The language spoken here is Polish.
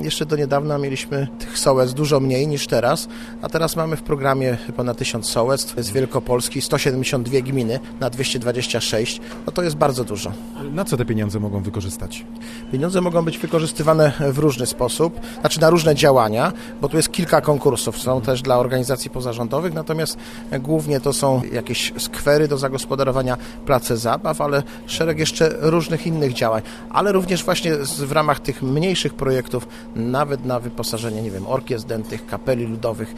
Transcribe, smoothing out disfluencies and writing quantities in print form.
Jeszcze do niedawna mieliśmy tych sołectw dużo mniej niż teraz, a teraz mamy w programie ponad 1000 sołectw z Wielkopolski, 172 gminy na 226. No to jest bardzo dużo. Na co te pieniądze mogą wykorzystać? Pieniądze mogą być wykorzystywane w różny sposób, znaczy na różne działania, bo tu jest kilka konkursów, są też dla organizacji pozarządowych, natomiast głównie to są jakieś skwery do zagospodarowania, place zabaw, ale szereg jeszcze różnych innych działań, ale również właśnie w ramach tych mniejszych projektów, nawet na wyposażenie, orkiestr dętych, kapeli ludowych,